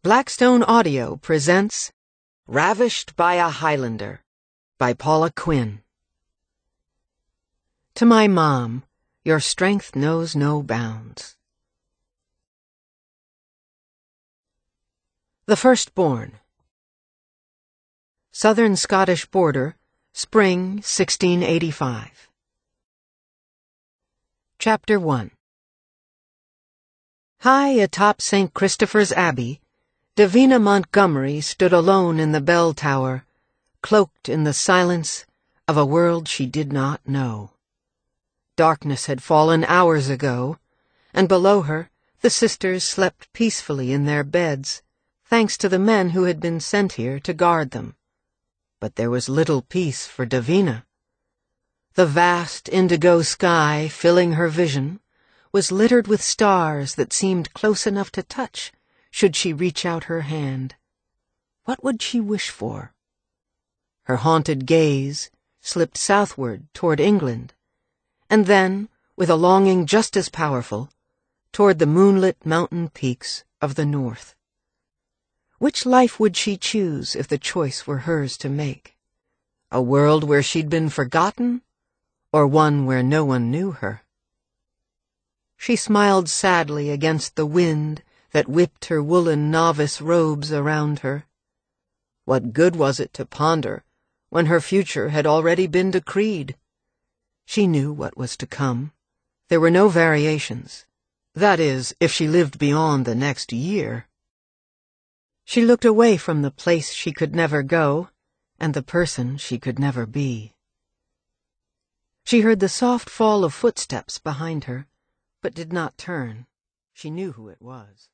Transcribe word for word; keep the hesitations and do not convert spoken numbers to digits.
Blackstone Audio presents Ravished by a Highlander by Paula Quinn. To my mom, your strength knows no bounds. The Firstborn. Southern Scottish Border, Spring sixteen eighty-five. Chapter one. High atop Saint Christopher's Abbey, Davina Montgomery stood alone in the bell tower, cloaked in the silence of a world she did not know. Darkness had fallen hours ago, and below her the sisters slept peacefully in their beds, thanks to the men who had been sent here to guard them. But there was little peace for Davina. The vast indigo sky filling her vision was littered with stars that seemed close enough to touch should she reach out her hand. What would she wish for? Her haunted gaze slipped southward toward England, and then, with a longing just as powerful, toward the moonlit mountain peaks of the north. Which life would she choose if the choice were hers to make? A world where she'd been forgotten, or one where no one knew her? She smiled sadly against the wind that whipped her woolen novice robes around her. What good was it to ponder when her future had already been decreed? She knew what was to come. There were no variations. That is, if she lived beyond the next year. She looked away from the place she could never go, and the person she could never be. She heard the soft fall of footsteps behind her, but did not turn. She knew who it was.